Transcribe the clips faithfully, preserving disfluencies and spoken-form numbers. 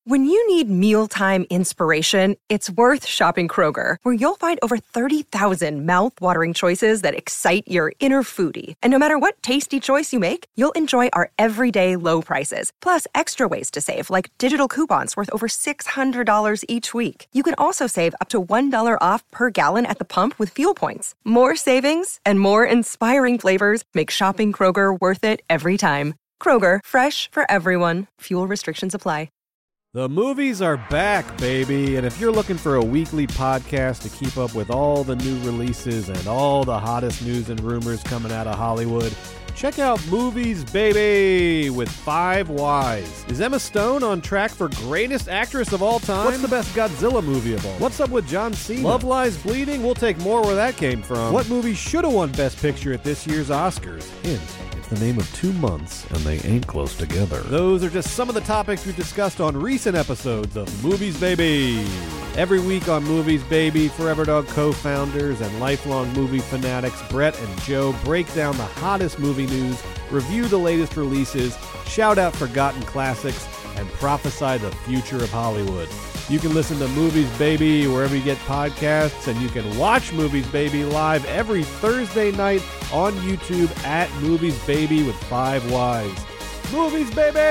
When you need mealtime inspiration, it's worth shopping Kroger, where you'll find over thirty thousand mouth-watering choices that excite your inner foodie. And no matter what tasty choice you make, you'll enjoy our everyday low prices, plus extra ways to save, like digital coupons worth over six hundred dollars each week. You can also save up to one dollar off per gallon at the pump with fuel points. More savings and more inspiring flavors make shopping Kroger worth it every time. Kroger, fresh for everyone. Fuel restrictions apply. The movies are back, baby, and if you're looking for a weekly podcast to keep up with all the new releases and all the hottest news and rumors coming out of Hollywood, check out Movies Baby with Five Wise. Is Emma Stone on track for greatest actress of all time? What's the best Godzilla movie of all? What's up with John Cena? Love Lies Bleeding? We'll take more where that came from. What movie should have won Best Picture at this year's Oscars? Hint. The name of two months, and they ain't close together. Those are just some of the topics we've discussed on recent episodes of Movies Baby. Every week on Movies Baby, Forever Dog co-founders and lifelong movie fanatics Brett and Joe break down the hottest movie news, review the latest releases, shout out forgotten classics, and prophesy the future of Hollywood. You can listen to Movies Baby wherever you get podcasts, and you can watch Movies Baby live every Thursday night on YouTube at Movies Baby with Five Wise. Movies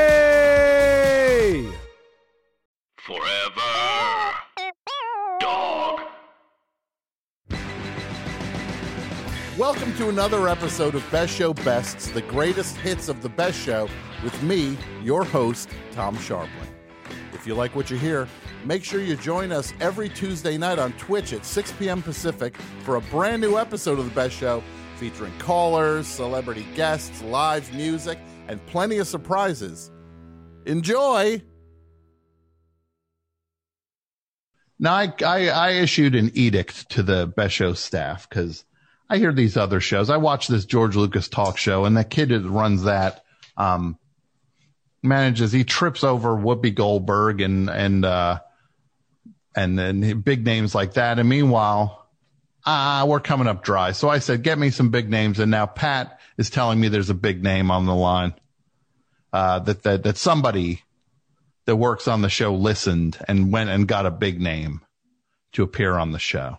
Baby! Forever Dog. Welcome to another episode of Best Show Bests, the greatest hits of the best show, with me, your host, Tom Sharpling. If you like what you hear, make sure you join us every Tuesday night on Twitch at six p.m. Pacific for a brand new episode of The Best Show featuring callers, celebrity guests, live music, and plenty of surprises. Enjoy! Now, I, I, I issued an edict to the Best Show staff because I hear these other shows. I watch this George Lucas talk show, and that kid that runs that um, manages, he trips over Whoopi Goldberg and and uh, and then big names like that. And meanwhile, ah, we're coming up dry. So I said, get me some big names. And now Pat is telling me there's a big name on the line, uh, that that that somebody that works on the show listened and went and got a big name to appear on the show.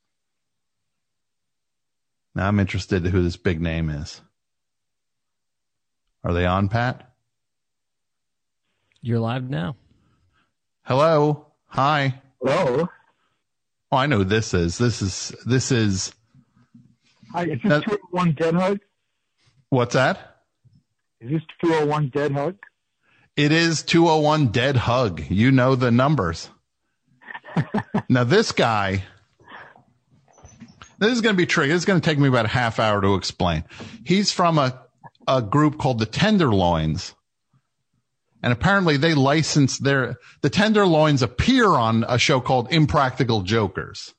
Now I'm interested in who this big name is. Are they on, Pat? You're live now. Hello. Hi. Hello. Oh, I know who this is. This is, this is. Hi, is this two oh one Dead Hug? What's that? Is this two oh one Dead Hug? It is two oh one Dead Hug. You know the numbers. Now, this guy, this is going to be tricky. This is going to take me about a half hour to explain. He's from a, a group called the Tenderloins. And apparently they license their, the Tenderloins appear on a show called Impractical Jokers.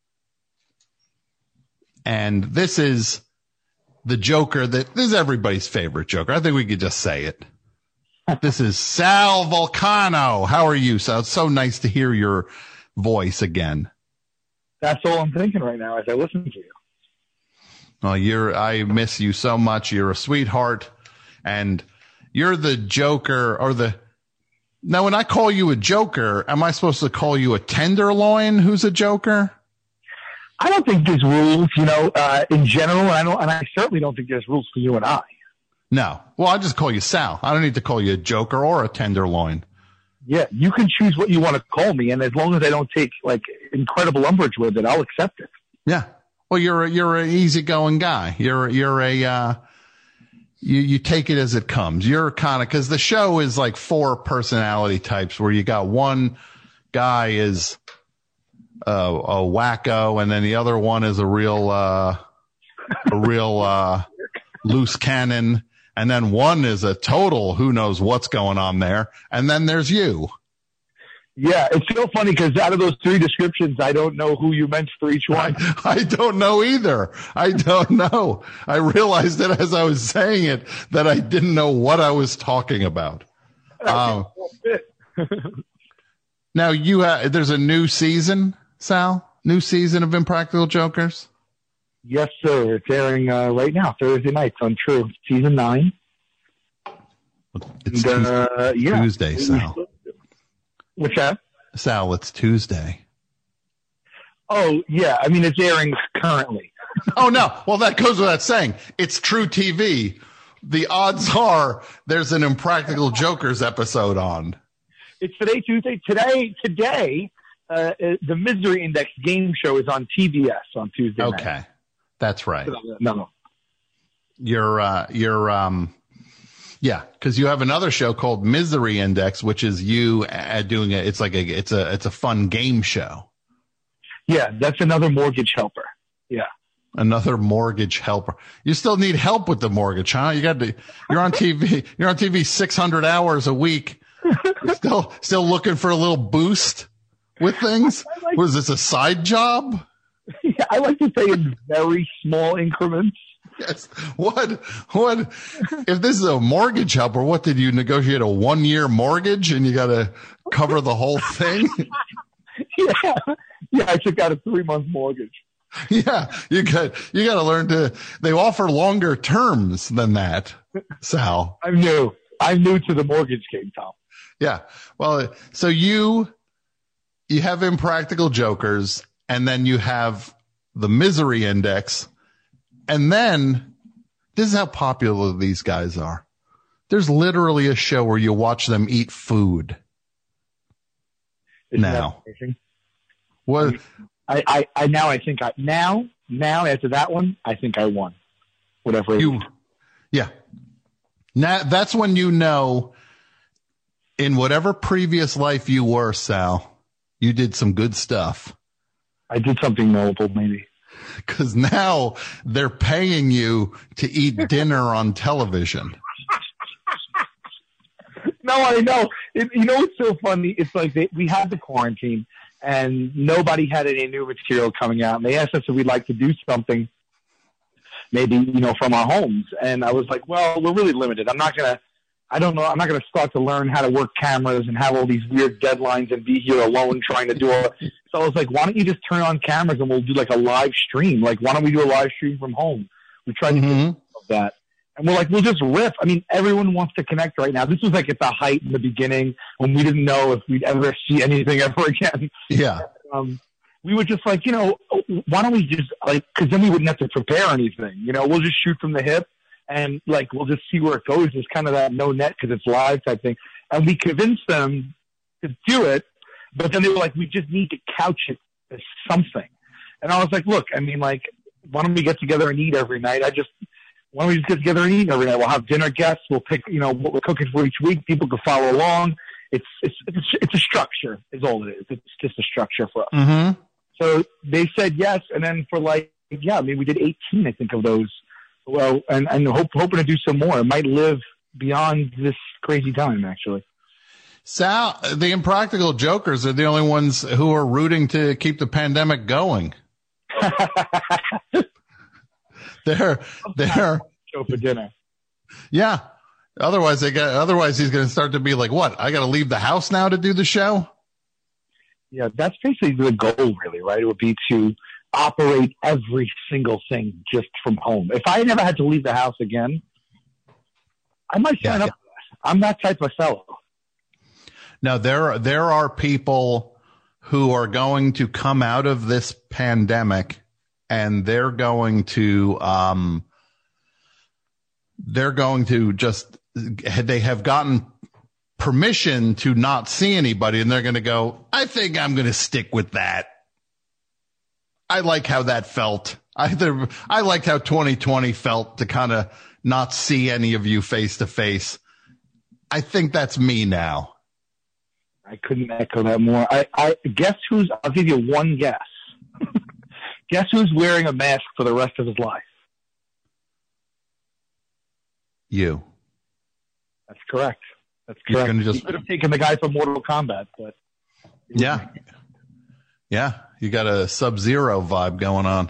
And this is the Joker that, this is everybody's favorite Joker. I think we could just say it. This is Sal Vulcano. How are you, Sal? It's so nice to hear your voice again. That's all I'm thinking right now as I listen to you. Well, you're, I miss you so much. You're a sweetheart, and you're the Joker, or the, now when I call you a Joker, am I supposed to call you a Tenderloin who's a Joker? I don't think there's rules, you know, uh, in general, and I don't, and I certainly don't think there's rules for you and I. No. Well, I'll just call you Sal. I don't need to call you a Joker or a Tenderloin. Yeah, you can choose what you want to call me, and as long as I don't take, like, incredible umbrage with it, I'll accept it. Yeah. Well, you're a, you're an easygoing guy. You're, you're a, uh, you, you take it as it comes. You're kind of, cause the show is like four personality types where you got one guy is a, a wacko, and then the other one is a real, uh, a real, uh, loose cannon. And then one is a total who knows what's going on there. And then there's you. Yeah, it's so funny because out of those three descriptions, I don't know who you meant for each one. I, I don't know either. I don't know. I realized that as I was saying it that I didn't know what I was talking about. Um, now, you ha- there's a new season, Sal? New season of Impractical Jokers? Yes, sir. It's airing uh, right now, Thursday nights on True, season nine. It's and, uh, Tuesday, yeah. Sal. What's that? Sal, it's Tuesday. Oh, yeah. I mean, it's airing currently. Oh, no. Well, that goes without saying. It's True T V. The odds are there's an Impractical Jokers episode on. It's today, Tuesday. Today, today, uh, the Misery Index game show is on T B S on Tuesday night. Okay. That's right. No, no. You're, uh, you're, um, yeah, because you have another show called Misery Index, which is you uh, doing it. It's like a, it's a, it's a fun game show. Yeah, that's another mortgage helper. Yeah. Another mortgage helper. You still need help with the mortgage, huh? You got to, you're on T V, you're on T V six hundred hours a week. You're still, still looking for a little boost with things. Like, was this a side job? Yeah, I like to say in very small increments. Yes. What, what, if this is a mortgage helper, what did you negotiate a one year mortgage and you got to cover the whole thing? Yeah. Yeah. I took out a three month mortgage. Yeah. You got, you got to learn to, they offer longer terms than that, Sal. I'm new. I'm new to the mortgage game, Tom. Yeah. Well, so you, you have Impractical Jokers and then you have the Misery Index. And then this is how popular these guys are. There's literally a show where you watch them eat food. Isn't now, what? I, I, I, now I think I, now, now after that one, I think I won. Whatever. You, yeah. Now that's when you know in whatever previous life you were, Sal, you did some good stuff. I did something noble, maybe. Because now they're paying you to eat dinner on television. No, I know. It, you know what's so funny? It's like they, we had the quarantine, and nobody had any new material coming out. And they asked us if we'd like to do something, maybe, you know, from our homes. And I was like, well, we're really limited. I'm not going to, I don't know, I'm not going to start to learn how to work cameras and have all these weird deadlines and be here alone trying to do all that. So I was like, why don't you just turn on cameras and we'll do like a live stream? Like, why don't we do a live stream from home? We tried mm-hmm. to do that. And we're like, we'll just riff. I mean, everyone wants to connect right now. This was like at the height in the beginning when we didn't know if we'd ever see anything ever again. Yeah. Um, we were just like, you know, why don't we just like, cause then we wouldn't have to prepare anything. You know, we'll just shoot from the hip and like, we'll just see where it goes. It's kind of that no net cause it's live type thing. And we convinced them to do it, but then they were like, we just need to couch it as something. And I was like, look, I mean, like, why don't we get together and eat every night? I just, why don't we just get together and eat every night? We'll have dinner guests. We'll pick, you know, what we're cooking for each week. People can follow along. It's, it's, it's, it's a structure is all it is. It's just a structure for us. Mm-hmm. So they said yes. And then for like, yeah, I mean, we did eighteen, I think, of those. Well, and, and hope, hoping to do some more. It might live beyond this crazy time, actually. Sal, the Impractical Jokers are the only ones who are rooting to keep the pandemic going. They're, they're show for dinner. Yeah. Otherwise they got, otherwise he's going to start to be like, what? I got to leave the house now to do the show. Yeah. That's basically the goal, really, right? It would be to operate every single thing just from home. If I never had to leave the house again, I might sign yeah, up. Yeah. I'm that type of fellow. Now there, there are people who are going to come out of this pandemic and they're going to, um, they're going to just, they have gotten permission to not see anybody and they're going to go, I think I'm going to stick with that. I like how that felt. I, I liked how twenty twenty felt to kind of not see any of you face to face. I think that's me now. I couldn't echo that more. I, I guess who's, I'll give you one guess. Guess who's wearing a mask for the rest of his life? You. That's correct. That's You're correct. gonna just... You could have taken the guy from Mortal Kombat, but yeah, yeah. You got a Sub-Zero vibe going on.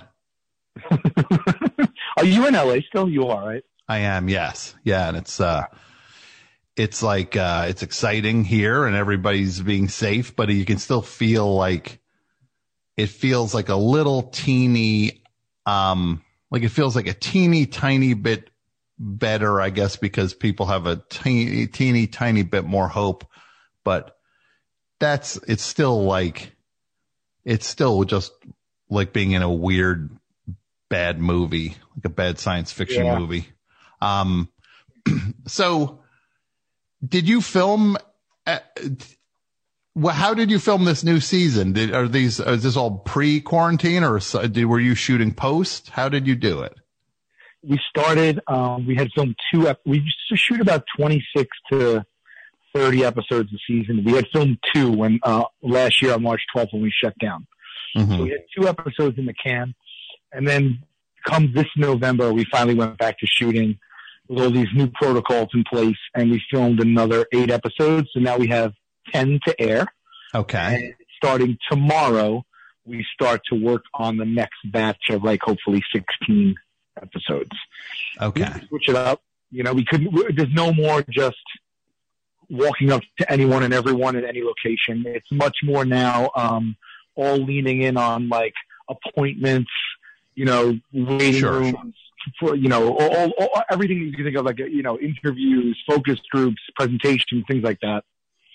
Are you in L A still? You are, right? I am. Yes. Yeah. And it's, uh, it's like, uh, it's exciting here and everybody's being safe, but you can still feel like it feels like a little teeny, um, like it feels like a teeny tiny bit better, I guess, because people have a teeny, teeny, tiny bit more hope, but that's, it's still like, it's still just like being in a weird, bad movie, like a bad science fiction Yeah. movie. Um, so did you film, uh, well, how did you film this new season? Did, are these, is this all pre-quarantine or so- did, were you shooting post? How did you do it? We started, um, we had filmed two, ep- we used to shoot about twenty-six to thirty episodes a season. We had filmed two when, uh, last year on March twelfth when we shut down. Mhm. So we had two episodes in the can. And then come this November, we finally went back to shooting with all these new protocols in place, and we filmed another eight episodes. So now we have ten to air. Okay. And starting tomorrow, we start to work on the next batch of like hopefully sixteen episodes. Okay. We switch it up. You know, we couldn't, there's no more just walking up to anyone and everyone at any location. It's much more now, um, all leaning in on like appointments, you know, waiting Sure. rooms for, you know, all, all, all, everything you can think of, like, you know, interviews, focus groups, presentations, things like that.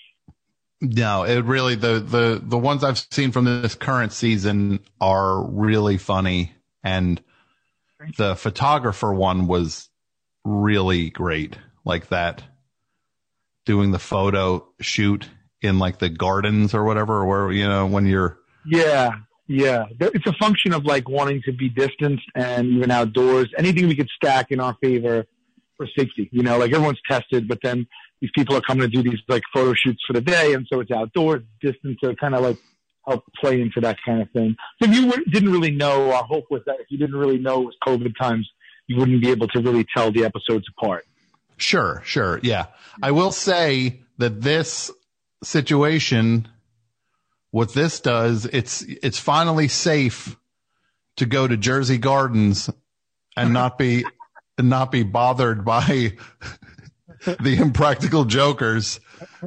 No, it really, the, the, the ones I've seen from this current season are really funny. And the photographer one was really great, like that, doing the photo shoot in like the gardens or whatever, where, you know, when you're, Yeah. Yeah. There- It's a function of like wanting to be distanced and even outdoors, anything we could stack in our favor for safety, you know, like everyone's tested, but then these people are coming to do these like photo shoots for the day. And so it's outdoors, distance to kind of like help play into that kind of thing. So if you were, didn't really know, our hope was that if you didn't really know it was COVID times, you wouldn't be able to really tell the episodes apart. sure, sure. Yeah. I will say that this situation, what this does, it's, it's finally safe to go to Jersey Gardens and not be, and not be bothered by the impractical jokers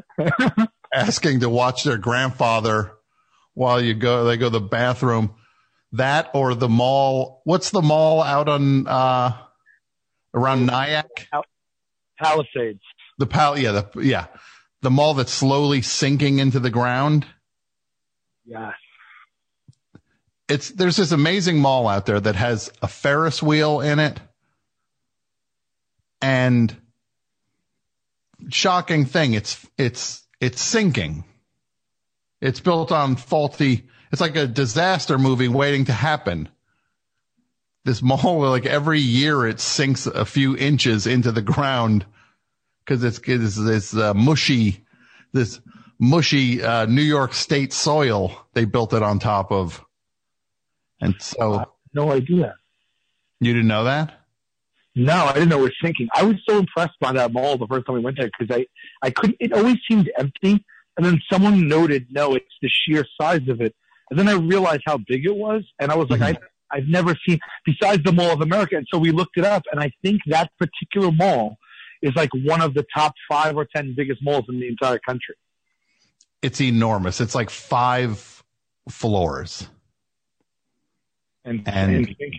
asking to watch their grandfather while you go, they go to the bathroom. That or the mall. What's the mall out on, uh, around Nyack? Palisades. The pal, yeah, the, yeah, the mall that's slowly sinking into the ground. Yeah. It's, there's this amazing mall out there that has a Ferris wheel in it. And shocking thing, it's, it's, it's sinking. It's built on faulty, it's like a disaster movie waiting to happen. This mall, like every year it sinks a few inches into the ground because it's, it's this uh, mushy, this mushy uh, New York State soil they built it on top of. And so, No idea. you didn't know that? No, I didn't know it was sinking. I was so impressed by that mall the first time we went there because I, I couldn't, it always seemed empty. And then someone noted, no, it's the sheer size of it. And then I realized how big it was. And I was like, Mhm. I, I've never seen, besides the Mall of America. And so we looked it up. And I think that particular mall is like one of the top five or ten biggest malls in the entire country. It's enormous. It's like five floors. And, And- and sinking.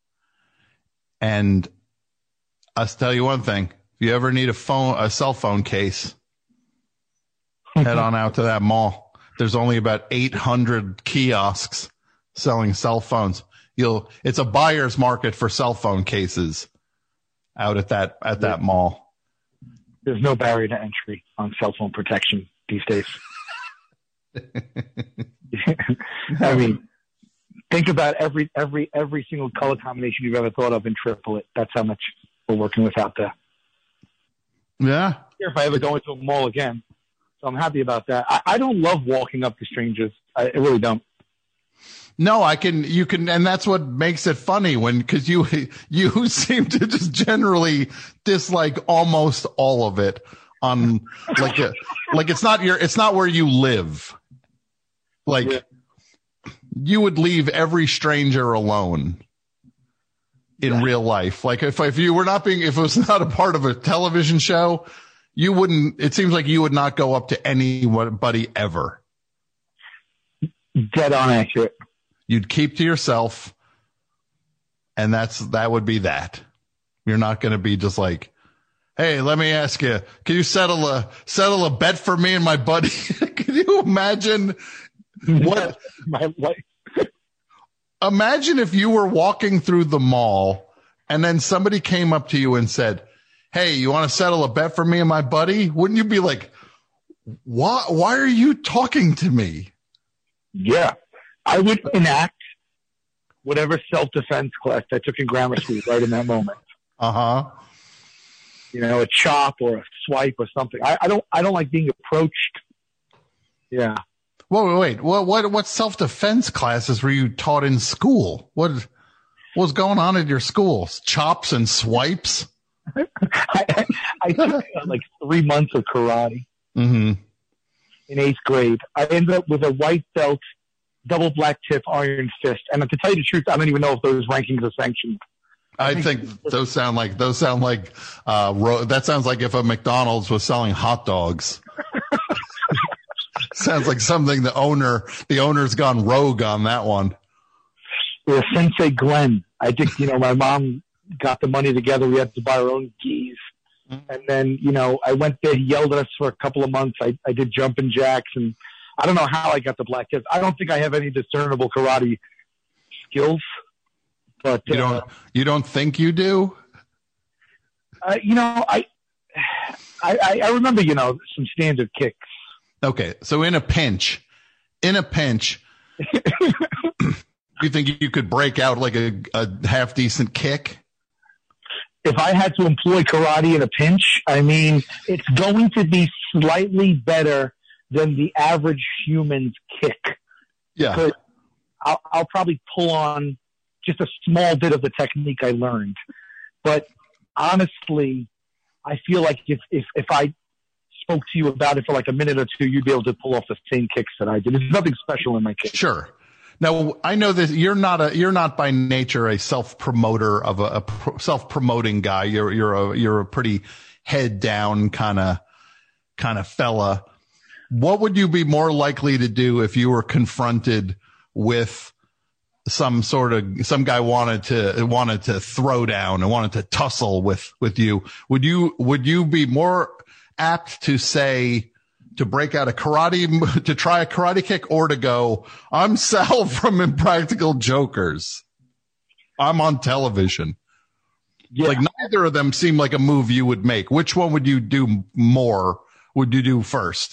And I'll tell you one thing. If you ever need a phone, a cell phone case, head on out to that mall. There's only about eight hundred kiosks selling cell phones. You'll, it's a buyer's market for cell phone cases out at that, at that mall. There's no barrier to entry on cell phone protection these days. I mean, think about every every every single color combination you've ever thought of and triple it. That's how much we're working with out there. Yeah. If I ever go into a mall again, so I'm happy about that. I, I don't love walking up to strangers. I, I really don't. No, I can, you can, and that's what makes it funny when, cause you, you seem to just generally dislike almost all of it on like, a, like it's not your, it's not where you live. Like Yeah. you would leave every stranger alone in Yeah. real life. Like if, if you were not being, if it was not a part of a television show, you wouldn't, it seems like you would not go up to anybody ever. Dead on accurate. You'd keep to yourself, and that's, that would be that. You're not going to be just like, Hey, let me ask you, can you settle a, settle a bet for me and my buddy? Can you imagine what, My wife. imagine if you were walking through the mall and then somebody came up to you and said, hey, you want to settle a bet for me and my buddy? Wouldn't you be like, why, why are you talking to me? Yeah. I would enact whatever self-defense class I took in grammar school right in that moment. Uh-huh. You know, a chop or a swipe or something. I, I don't I don't like being approached. Yeah. Whoa, wait, wait. What, what, what self-defense classes were you taught in school? What, what was going on at your school? Chops and swipes? I, I, I took uh, like three months of karate Mm-hmm. in eighth grade. I ended up with a white belt, double black tip, iron fist. And to tell you the truth, I don't even know if those rankings are sanctioned. I think those sound like, those sound like, uh, ro- that sounds like if a McDonald's was selling hot dogs. Sounds like something the owner, the owner's gone rogue on that one. Yeah, Sensei Glenn. I think, you know, my mom got the money together. We had to buy our own gis. And then, you know, I went there. He yelled at us for a couple of months. I, I did jumping jacks, and I don't know how I got the black tips. I don't think I have any discernible karate skills. But You don't, uh, you don't think you do? uh, you know, I, I, I remember, you know, some standard kicks. Okay. So in a pinch, in a pinch, you think you could break out like a, a half decent kick? If I had to employ karate in a pinch, I mean, it's going to be slightly better than the average human's kick. Yeah. But I'll, I'll probably pull on just a small bit of the technique I learned. But honestly, I feel like if, if, if I spoke to you about it for like a minute or two, you'd be able to pull off the same kicks that I did. There's nothing special in my kick. Sure. Now, I know that you're not a, you're not by nature a self-promoter of a, a pro- self-promoting guy. You're, you're a, you're a pretty head down kind of, kind of fella. What would you be more likely to do if you were confronted with some sort of, some guy wanted to, wanted to throw down and wanted to tussle with, with you? Would you, would you be more apt to say, to break out a karate, to try a karate kick, or to go, I'm Sal from Impractical Jokers. I'm on television. Yeah. Like neither of them seem like a move you would make. Which one would you do more? Would you do first?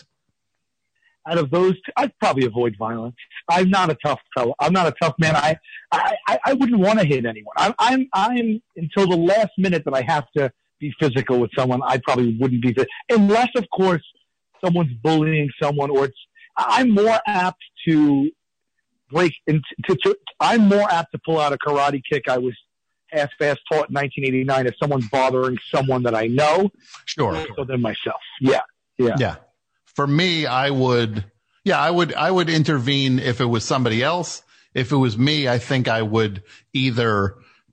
Out of those two, I'd probably avoid violence. I'm not a tough fellow. I'm not a tough man. I, I, I wouldn't want to hit anyone. I'm, I'm, I'm until the last minute that I have to be physical with someone. I probably wouldn't be, unless of course someone's bullying someone, or it's, I'm more apt to break into, to, to, I'm more apt to pull out a karate kick I was half-fast taught in nineteen eighty-nine if someone's bothering someone that I know. Sure. So than myself. Yeah. Yeah. Yeah. For me, I would, yeah, I would, I would intervene if it was somebody else. If it was me, I think I would either,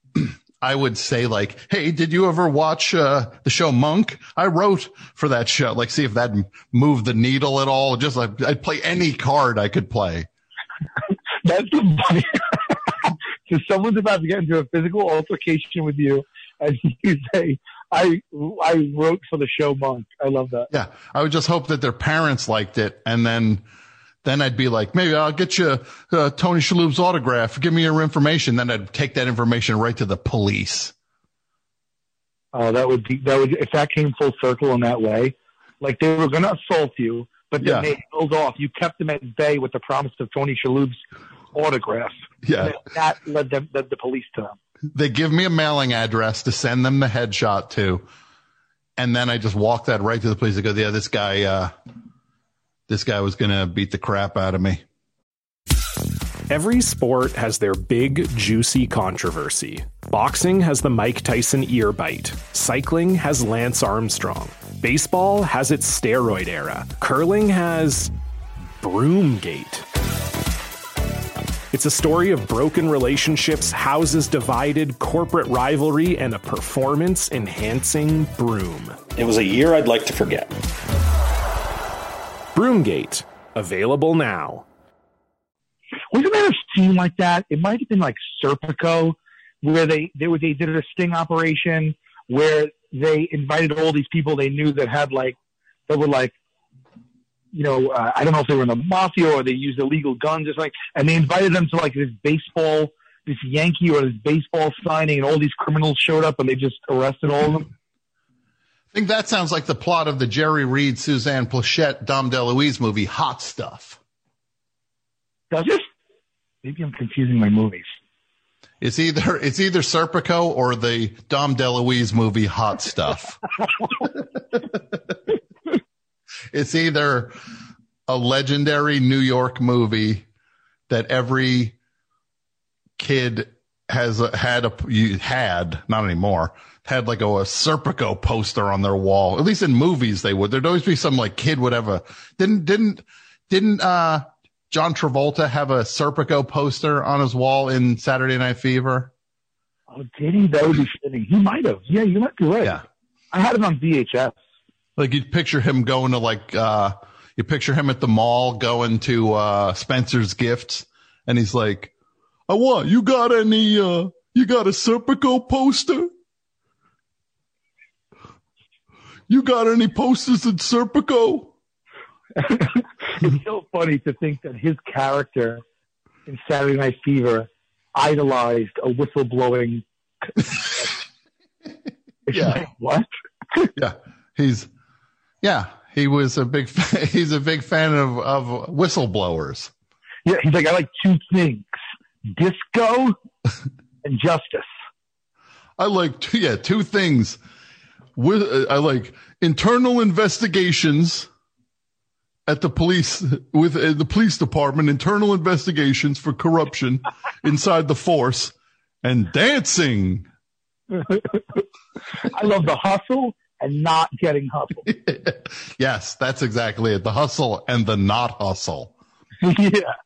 I would say like, hey, did you ever watch uh, the show Monk? I wrote for that show. Like, see if that moved the needle at all. Just like, I'd play any card I could play. That's the funny. So someone's about to get into a physical altercation with you, and you say, I I wrote for the show Monk. I love that. Yeah. I would just hope that their parents liked it. And then, then I'd be like, maybe I'll get you uh, Tony Shalhoub's autograph. Give me your information. Then I'd take that information right to the police. Oh, that would be, that would, if that came full circle in that way, like they were going to assault you, but then Yeah. they held off. You kept them at bay with the promise of Tony Shalhoub's autograph. Yeah. And that led them, led the police to them. They give me a mailing address to send them the headshot to. And then I just walk that right to the police. I go, yeah, this guy, uh, this guy was going to beat the crap out of me. Every sport has their big, juicy controversy. Boxing has the Mike Tyson ear bite. Cycling has Lance Armstrong. Baseball has its steroid era. Curling has Broomgate. It's a story of broken relationships, houses divided, corporate rivalry, and a performance-enhancing broom. It was a year I'd like to forget. Broomgate, available now. Wasn't there a scene like that? It might have been like Serpico, where they, they, were, they did a sting operation where they invited all these people they knew that had like, that were like, you know, uh, I don't know if they were in the mafia or they used illegal guns or something, and they invited them to like this baseball, this Yankee or this baseball signing, and all these criminals showed up and they just arrested all of them. I think that sounds like the plot of the Jerry Reed, Suzanne Plachette, Dom DeLuise movie, Hot Stuff. Does it? Maybe I'm confusing my movies. It's either it's either Serpico or the Dom DeLuise movie, Hot Stuff. It's either a legendary New York movie that every kid has a, had a you had not anymore had like a, a Serpico poster on their wall. At least in movies they would. There'd always be some like kid would have a didn't didn't didn't uh John Travolta have a Serpico poster on his wall in Saturday Night Fever? Oh, did he? That would be fitting. He might have. Yeah, you might be right. Yeah. I had it on V H S. Like you'd picture him going to like, uh, you picture him at the mall going to, uh, Spencer's Gifts. And he's like, I want, you got any, uh, you got a Serpico poster? You got any posters in Serpico? It's so funny to think that his character in Saturday Night Fever idolized a whistleblowing. Yeah. Like, what? Yeah. He's, yeah, he was a big, fan, he's a big fan of, of whistleblowers. Yeah. He's like, I like two things, disco and justice. I like, two, yeah, two things. With, I like internal investigations at the police with uh, the police department, internal investigations for corruption inside the force, and dancing. I love the hustle and not getting hustled. Yes, that's exactly it. The hustle and the not hustle. Yeah.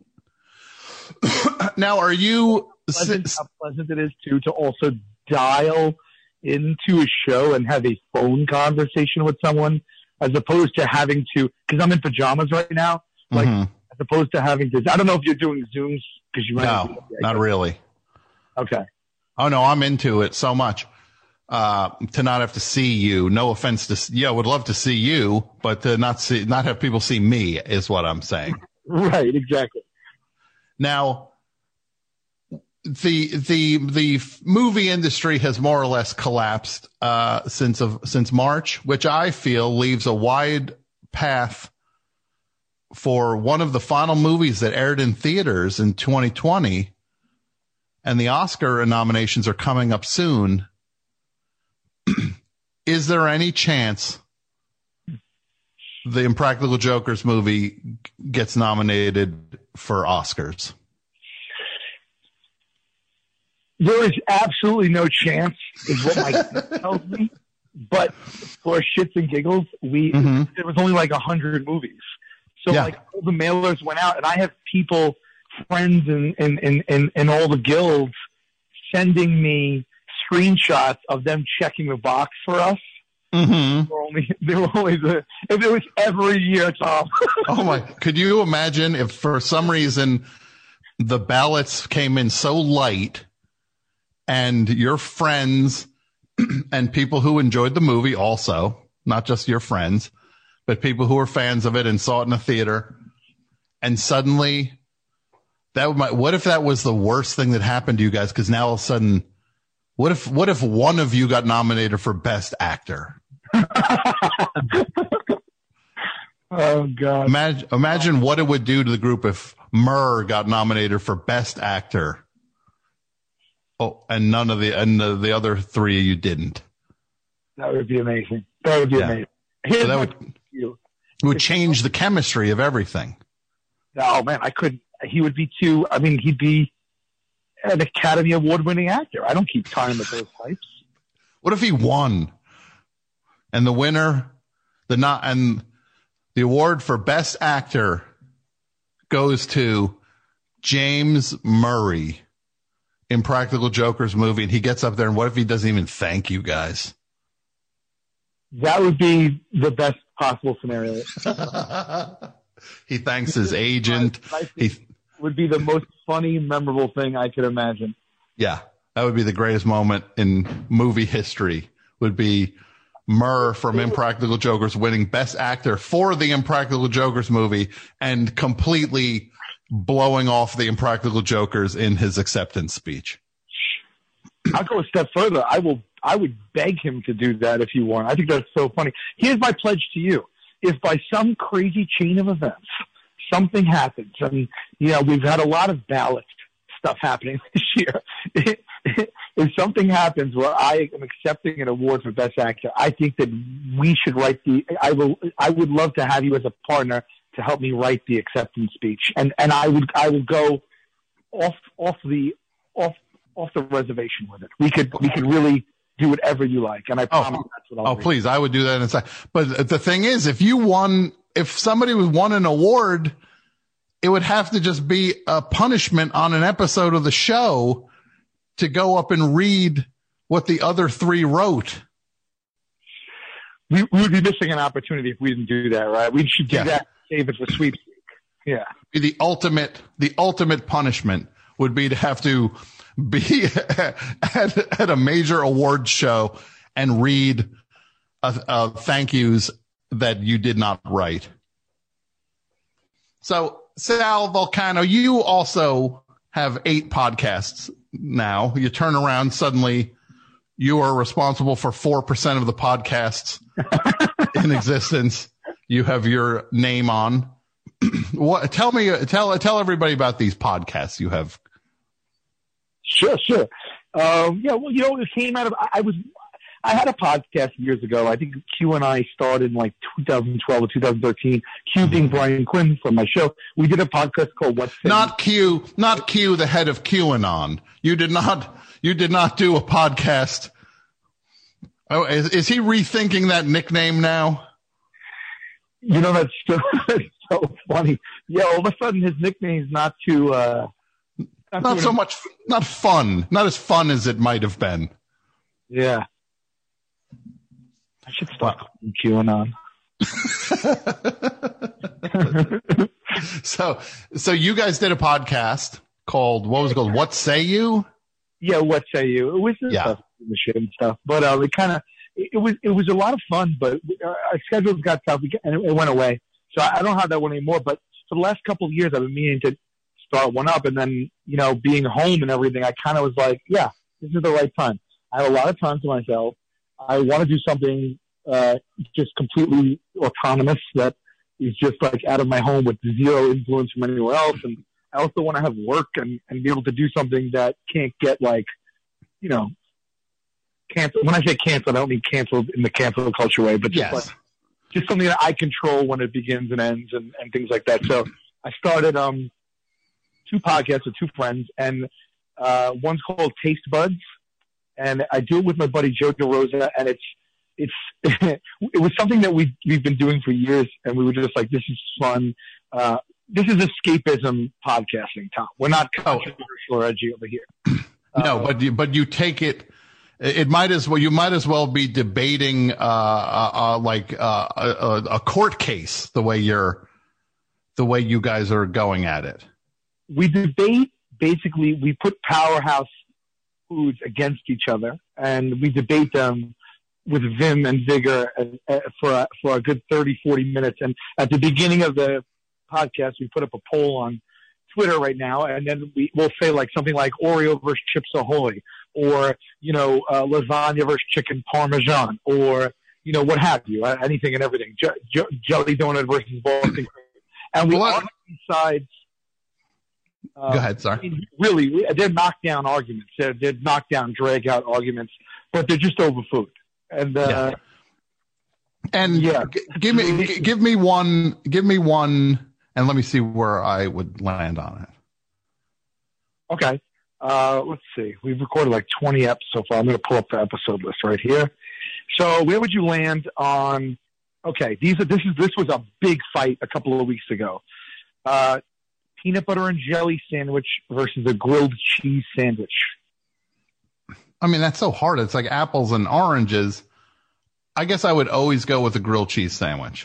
Now, are you pleasant, how pleasant it is too to also dial into a show and have a phone conversation with someone, as opposed to having to, because I'm in pajamas right now, like mm-hmm. as opposed to having to. I don't know if you're doing Zooms because you might. No, not really. Okay. Oh no, I'm into it so much. Uh, to not have to see you. No offense to, yeah, would love to see you, but to not see, not have people see me is what I'm saying. Right, exactly. Now, the the the movie industry has more or less collapsed uh, since of since March, which I feel leaves a wide path for one of the final movies that aired in theaters in twenty twenty, and the Oscar nominations are coming up soon. Is there any chance the Impractical Jokers movie gets nominated for Oscars? There is absolutely no chance, is what my gut tells me. But for shits and giggles, we mm-hmm. there was only like a hundred movies, so yeah. like all the mailers went out, and I have people, friends, in in in in, in all the guilds sending me screenshots of them checking the box for us. Mm-hmm. They were only, they were only the, if it was every year, Tom. Oh my, could you imagine if for some reason the ballots came in so light and your friends and people who enjoyed the movie also, not just your friends, but people who were fans of it and saw it in a theater, and suddenly that would, what if that was the worst thing that happened to you guys? Cause now all of a sudden, What if, what if one of you got nominated for Best Actor? Oh God. Imagine, imagine what it would do to the group if Murr got nominated for Best Actor. Oh, and none of the, and the, the other three of you didn't. That would be amazing. That would be yeah. amazing. So that would, it would change the chemistry of everything. Oh man, I could, he would be too, I mean, he'd be an Academy Award winning actor. I don't keep time with those types. What if he won? And the winner, the not, and the award for Best Actor goes to James Murray, Impractical Jokers movie, and he gets up there, and what if he doesn't even thank you guys? That would be the best possible scenario. He thanks his agent. He would be the most funny, memorable thing I could imagine. Yeah, that would be the greatest moment in movie history would be Murr from Impractical Jokers winning Best Actor for the Impractical Jokers movie and completely blowing off the Impractical Jokers in his acceptance speech. I'll go a step further. I will. I would beg him to do that if you want. I think that's so funny. Here's my pledge to you: if by some crazy chain of events something happens, and you know we've had a lot of ballot stuff happening this year. If something happens where I am accepting an award for Best Actor, I think that we should write the. I will. I would love to have you as a partner to help me write the acceptance speech, and and I would. I will go off off the off off the reservation with it. We could we could really do whatever you like, and I promise oh, that's what I'll Oh, do. please, I would do that inside. But the thing is, if you won, if somebody won an award, it would have to just be a punishment on an episode of the show to go up and read what the other three wrote. We, we would be missing an opportunity if we didn't do that, right? We should do Yeah. that, save it for sweepstakes. Yeah. The ultimate, the ultimate punishment would be to have to be at, at a major awards show and read uh, uh, thank yous that you did not write. So, Sal Vulcano, you also have eight podcasts now. You turn around, suddenly you are responsible for four percent of the podcasts in existence. You have your name on. What? Tell me, tell, tell everybody about these podcasts you have. Sure, sure. Um, yeah, well, you know, it came out of, I, I was, I had a podcast years ago. I think Q and I started in like two thousand twelve or two thousand thirteen. Q being Brian Quinn from my show. We did a podcast called What's Say Not Q, not Q, the head of QAnon. You did not, you did not do a podcast. Oh, is, is he rethinking that nickname now? You know, that's so, that's so funny. Yeah, all of a sudden his nickname's not too, uh, not, Not too so much, not fun, not as fun as it might have been. Yeah. I should stop QAnon. So, so you guys did a podcast called, what was it called? What Say You? Yeah, what say you? It was just Yeah. stuff, the shit and stuff, but uh, it kind of it, it was it was a lot of fun. But our, our schedules got tough, we, and it, it went away. So I, I don't have that one anymore. But for the last couple of years, I've been meaning to start one up, and then you know, being home and everything, I kind of was like, yeah, this is the right time. I have a lot of time to myself. I want to do something uh, just completely autonomous that is just like out of my home with zero influence from anywhere else, and I also want to have work and, and be able to do something that can't get like, you know, canceled. When I say canceled, I don't mean canceled in the cancel culture way, but just Yes. like, just something that I control when it begins and ends and, and things like that. So I started um two podcasts with two friends, and uh, one's called Taste Buds, and I do it with my buddy Joe DeRosa, and it's it's it was something that we we've been doing for years, and we were just like, this is fun. Uh, this is escapism podcasting, Tom. We're not controversial or edgy over here. No, Uh, but you, but you take it. It might as well. You might as well be debating, uh, uh, uh like uh, a, a court case. The way you're, the way you guys are going at it. We debate. Basically, we put powerhouse foods against each other, and we debate them with vim and vigor and, uh, for a, for a good thirty, forty minutes. And at the beginning of the podcast, we put up a poll on Twitter right now, and then we will say like something like Oreo versus Chips Ahoy, or you know uh, lasagna versus chicken parmesan, or you know what have you, uh, anything and everything. Je- je- jelly donut versus Boston cream, and we What? argue sides. Uh, Go ahead, I sorry. mean, really, they're knockdown arguments. They're, they're knockdown, drag out arguments, but they're just over food. And uh, And Yeah. g- give me, g- give me one, give me one, and let me see where I would land on it. Okay. Uh, let's see. We've recorded like twenty eps so far. I'm going to pull up the episode list right here. So where would you land on? Okay, these are this is this was a big fight a couple of weeks ago. Uh, peanut butter and jelly sandwich versus a grilled cheese sandwich. I mean, that's so hard. It's like apples and oranges. I guess I would always go with a grilled cheese sandwich.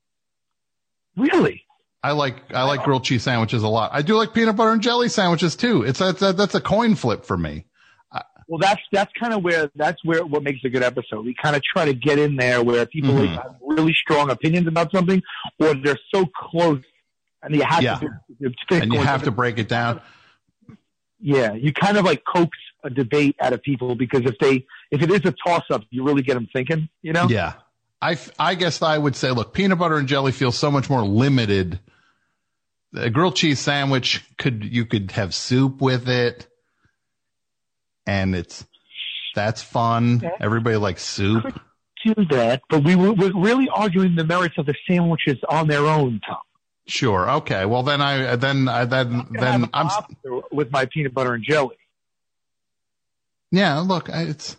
Really? I like I like grilled cheese sandwiches a lot. I do like peanut butter and jelly sandwiches too. It's that's a, that's a coin flip for me. Well, that's that's kind of where that's where what makes a good episode. We kind of try to get in there where people Mm-hmm. have really strong opinions about something, or they're so close, and you have Yeah. to, to pick And you one. have to break it down. Yeah, you kind of like coax a debate out of people because if they if it is a toss up, you really get them thinking. You know? Yeah. I, I guess I would say, look, peanut butter and jelly feels so much more limited. A grilled cheese sandwich could, you could have soup with it. And it's, that's fun. Yeah. Everybody likes soup. Do that, but we were we're really arguing the merits of the sandwiches on their own, Tom. Sure. Okay. Well, then I, then I, then, then I'm, with my peanut butter and jelly. yeah, look, I, it's,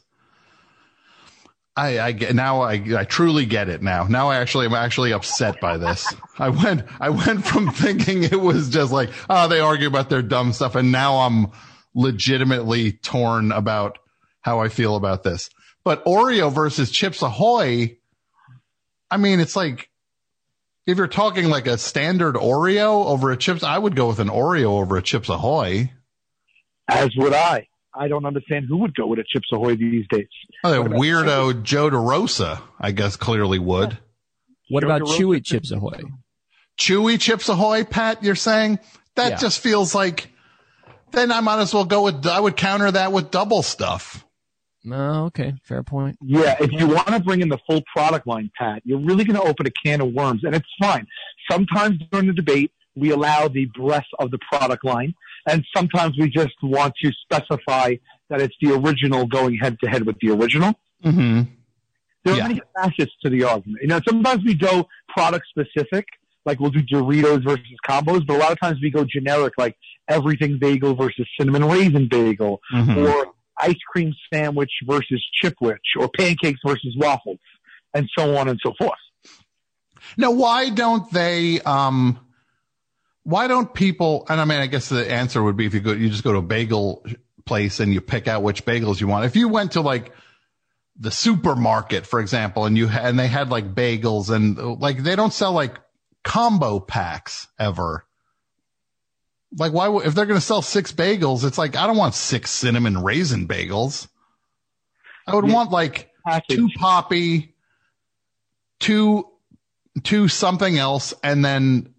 I, I get now. I, I truly get it now. Now I actually am actually upset by this. I went, I went from thinking it was just like, oh, they argue about their dumb stuff. And now I'm legitimately torn about how I feel about this. But Oreo versus Chips Ahoy. I mean, it's like, if you're talking like a standard Oreo over a Chips, I would go with an Oreo over a Chips Ahoy. As would I. I don't understand who would go with a Chips Ahoy these days. Oh, that weirdo Joe DeRosa, I guess, clearly would. What Joe about DeRosa Chewy could- Chips Ahoy? Chewy Chips Ahoy, Pat, you're saying? That Yeah. just feels like, then I might as well go with, I would counter that with double stuff. Oh, okay. Fair point. Yeah, if you want to bring in the full product line, Pat, you're really going to open a can of worms, and it's fine. Sometimes during the debate, we allow the breadth of the product line, and sometimes we just want to specify that it's the original going head to head with the original. Mm-hmm. There are Yeah. many facets to the argument. You know, sometimes we go product specific, like we'll do Doritos versus combos, but a lot of times we go generic, like everything bagel versus cinnamon raisin bagel, Mhm. or ice cream sandwich versus chipwich, or pancakes versus waffles, and so on and so forth. Now, why don't they, um, why don't people, and I mean, I guess the answer would be if you go, you just go to a bagel place and you pick out which bagels you want. If you went to like the supermarket, for example, and you had, and they had like bagels and like, they don't sell like combo packs ever. Like, why, would- if they're going to sell six bagels, it's like, I don't want six cinnamon raisin bagels. I would Yeah. want like Package. two poppy, two, two something else, and then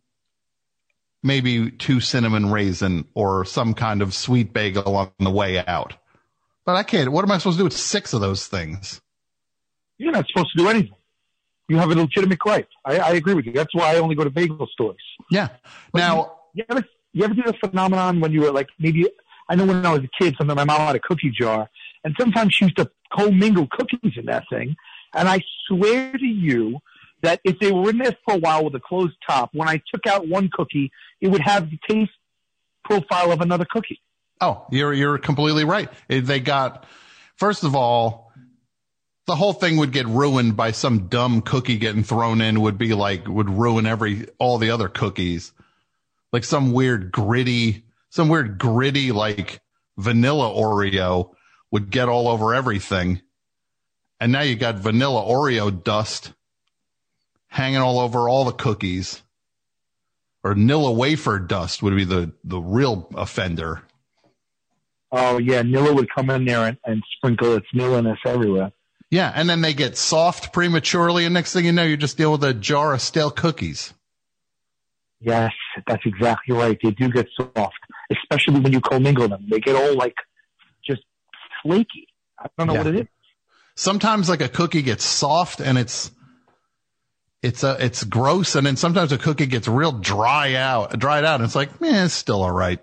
maybe two cinnamon raisin or some kind of sweet bagel on the way out. But I can't. What am I supposed to do with six of those things? You're not supposed to do anything. You have a legitimate gripe. I, I agree with you. That's why I only go to bagel stores. Yeah. Now, You ever, you ever do the phenomenon when you were like, maybe, I know when I was a kid, sometimes my mom had a cookie jar, and sometimes she used to co-mingle cookies in that thing. And I swear to you that if they were in there for a while with a closed top, when I took out one cookie, it would have the taste profile of another cookie. oh, you're, you're completely right. If they got, first of all, the whole thing would get ruined by some dumb cookie getting thrown in would be like, would ruin every, all the other cookies. Like some weird gritty, some weird gritty, like vanilla Oreo would get all over everything. And now you got vanilla Oreo dust hanging all over all the cookies. Or Nilla wafer dust would be the, the real offender. Oh, yeah, Nilla would come in there and, and sprinkle its Nilliness everywhere. Yeah. And then they get soft prematurely. And next thing you know, you just deal with a jar of stale cookies. Yes, that's exactly right. They do get soft, especially when you commingle them. They get all like just flaky. I don't know Yeah. what it is. Sometimes like a cookie gets soft and it's, it's a, it's gross. And then sometimes a cookie gets real dry out, dried out. And it's like, eh, it's still all right.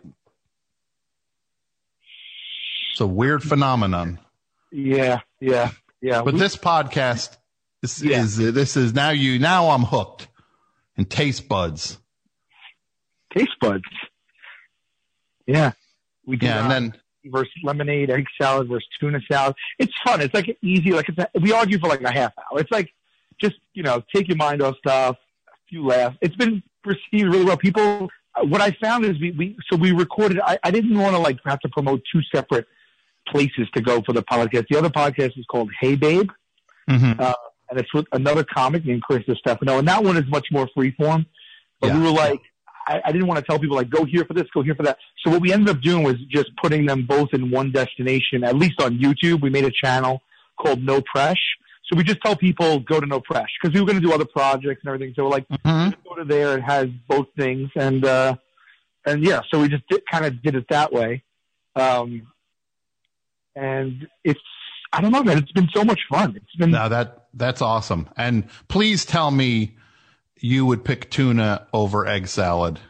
It's a weird phenomenon. Yeah, yeah, yeah. But We- this podcast is, Yeah. is, this is now you, now I'm hooked. And taste buds. taste buds. Yeah, we do. Yeah. And then, versus lemonade, egg salad versus tuna salad. It's fun. It's like easy. Like it's a, we argue for like a half hour. It's like just you know take your mind off stuff, a few laughs. It's been received really well. People. What I found is we, we so we recorded. I, I didn't want to like have to promote two separate places to go for the podcast. The other podcast is called Hey Babe, mhm. uh, and it's with another comic named Chris Stefano, and that one is much more freeform. But Yeah. we were like, I, I didn't want to tell people, like, go here for this, go here for that. So what we ended up doing was just putting them both in one destination, at least on YouTube. We made a channel called No Presh. So we just tell people, go to No Presh, because we were going to do other projects and everything. So we're like, Mm-hmm. go to there. It has both things. And, uh, and yeah, so we just did, kind of did it that way. Um, and it's, I don't know, man, it's been so much fun. It's been, No, that that's awesome. And please tell me you would pick tuna over egg salad.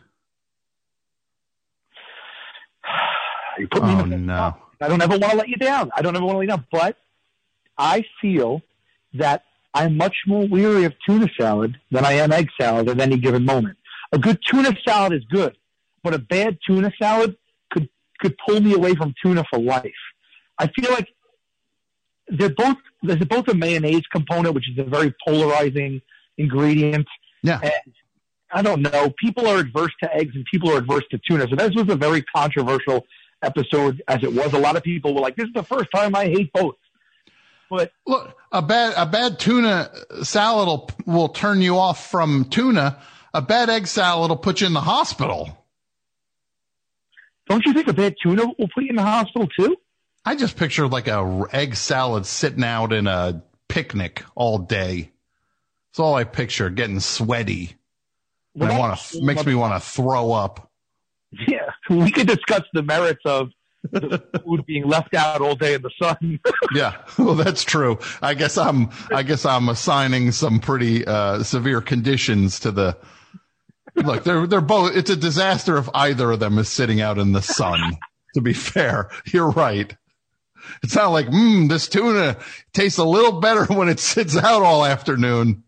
you put me Oh, in the no. I don't ever want to let you down. I don't ever want to let you down. But I feel that I'm much more weary of tuna salad than I am egg salad at any given moment. A good tuna salad is good, but a bad tuna salad could could pull me away from tuna for life. I feel like they're both there's both a mayonnaise component, which is a very polarizing ingredient. Yeah. And I don't know. People are adverse to eggs and people are adverse to tuna. So this was a very controversial episode as it was. A lot of people were like, this is the first time I hate both. But look, a bad a bad tuna salad will, will turn you off from tuna. A bad egg salad will put you in the hospital. Don't you think a bad tuna will put you in the hospital too? I just picture like a egg salad sitting out in a picnic all day. That's all I picture, getting sweaty. Well, I want to makes me want to throw up. Yeah, we could discuss the merits of the food being left out all day in the sun. Yeah, well, that's true. I guess I'm I guess I'm assigning some pretty uh, severe conditions to the. Look, they're they're both. It's a disaster if either of them is sitting out in the sun. To be fair, you're right. It's not like, mmm, this tuna tastes a little better when it sits out all afternoon.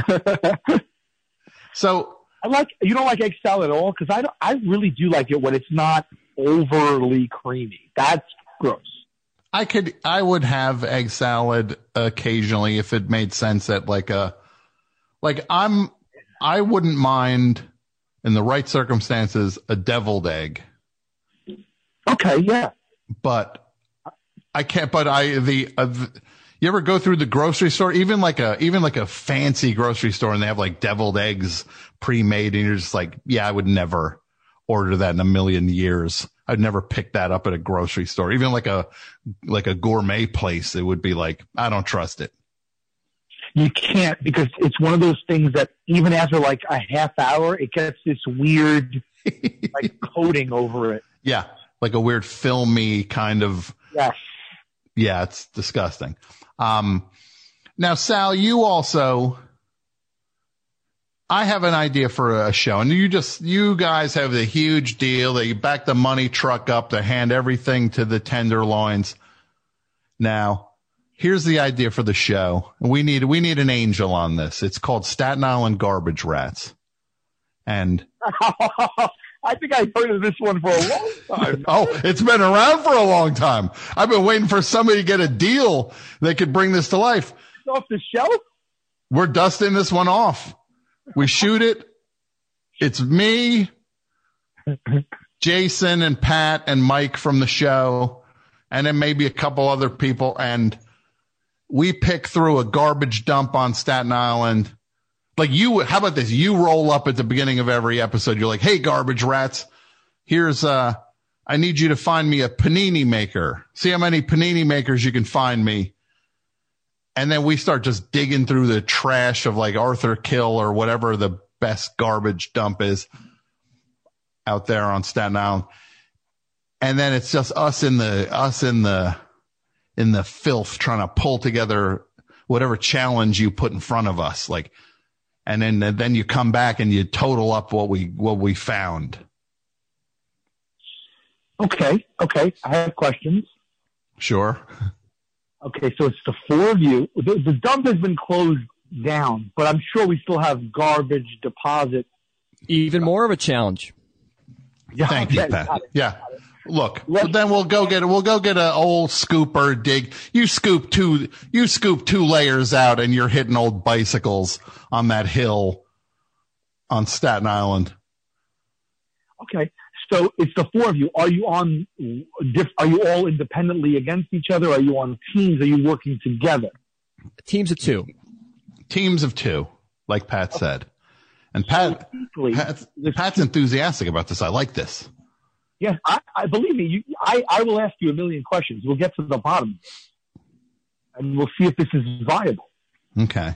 So I like, you don't like egg salad at all? Because I don't, I really do like it when it's not overly creamy. That's gross. I could, I would have egg salad occasionally if it made sense at like a, like I'm, I wouldn't mind in the right circumstances a deviled egg. Okay, yeah. But I can't, but I, the, uh, the, you ever go through the grocery store, even like a, even like a fancy grocery store and they have like deviled eggs pre-made and you're just like, yeah, I would never order that in a million years. I'd never pick that up at a grocery store. Even like a, like a gourmet place, it would be like, I don't trust it. You can't, because it's one of those things that even after like a half hour, it gets this weird like coating over it. Yeah. Like a weird filmy kind of. Yes. Yeah, it's disgusting. Um, now, Sal, you also, I have an idea for a show, and you just, you guys have the huge deal that you back the money truck up to hand everything to the tenderloins. Now, here's the idea for the show. We need, we need an angel on this. It's called Staten Island Garbage Rats. And I think I've heard of this one for a long time. Oh, it's been around for a long time. I've been waiting for somebody to get a deal that could bring this to life. Off the shelf? We're dusting this one off. We shoot it. It's me, Jason and Pat and Mike from the show, and then maybe a couple other people. And we pick through a garbage dump on Staten Island. Like you, how about this? You roll up at the beginning of every episode. You're like, hey, garbage rats, here's, uh, I need you to find me a panini maker. See how many panini makers you can find me. And then we start just digging through the trash of like Arthur Kill or whatever the best garbage dump is out there on Staten Island. And then it's just us in the, us in the, in the filth trying to pull together whatever challenge you put in front of us. Like, and then, then you come back and you total up what we, what we found. Okay. Okay. I have questions. Sure. Okay. So it's the four of you. The, the dump has been closed down, but I'm sure we still have garbage deposit. Even more of a challenge. Yeah, Thank you, Pat. Yeah. Look, then we'll go get we'll go get an old scooper dig. You scoop two, you scoop two layers out, and you're hitting old bicycles on that hill on Staten Island. Okay, so it's the four of you. Are you on? Are you all independently against each other? Are you on teams? Are you working together? Teams of two. Teams of two, like Pat said. And Pat, Pat's, Pat's enthusiastic about this. I like this. Yeah, I, I believe me. You, I, I will ask you a million questions. We'll get to the bottom, and we'll see if this is viable. Okay.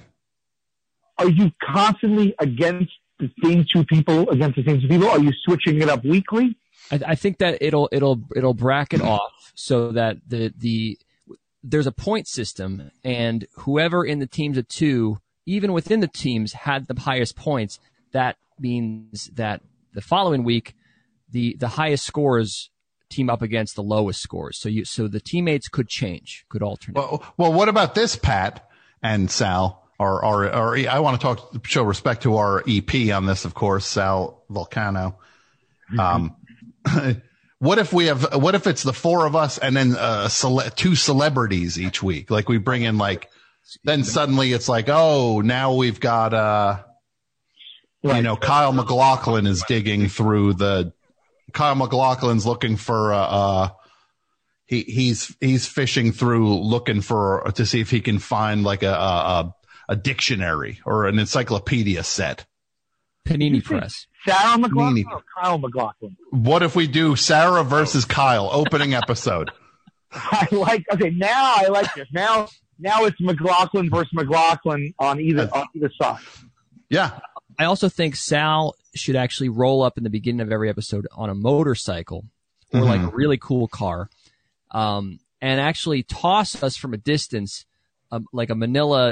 Are you constantly against the same two people, against the same two people? Are you switching it up weekly? I, I think that it'll it'll it'll bracket off so that the the there's a point system, and whoever in the teams of two, even within the teams, had the highest points. That means that the following week, the the highest scores team up against the lowest scores. So you so the teammates could change, could alternate. Well, well, what about this, Pat and Sal? Or, or, or I want to talk, show respect to our E P on this, of course, Sal Vulcano. Um, what if we have, what if it's the four of us and then, uh, cele- two celebrities each week? Like we bring in like, then suddenly it's like, oh, now we've got, uh, you know, Kyle MacLachlan is digging through the, Kyle MacLachlan's looking for, uh, uh, he, he's, he's fishing through looking for, to see if he can find like a, a, a dictionary or an encyclopedia set. Panini Press. Sarah McLaughlin or Kyle MacLachlan? What if we do Sarah versus Kyle opening episode? I like, okay, now I like this. Now, now it's McLaughlin versus McLaughlin on either, on either side. Yeah. I also think Sal should actually roll up in the beginning of every episode on a motorcycle or Mm-hmm. like a really cool car, um, and actually toss us from a distance, um, like a manila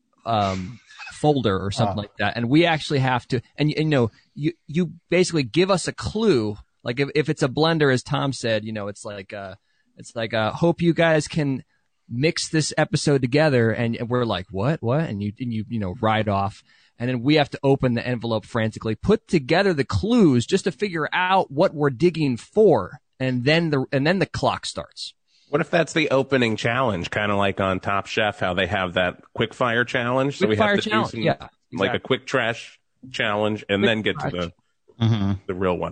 um, folder or something uh, like that. And we actually have to, and, and you know, you, you basically give us a clue. Like if, if it's a blender, as Tom said, you know, it's like, uh, it's like, uh, hope you guys can mix this episode together. And, and we're like, what, what? And you, and you, you know, ride off. And then we have to open the envelope frantically, put together the clues just to figure out what we're digging for. And then the, and then the clock starts. What if that's the opening challenge, kind of like on Top Chef, how they have that quick fire challenge? So quick we fire have to challenge, do some, yeah, like exactly. a quick trash challenge, and Quick then get trash. to the Mm-hmm. the real one.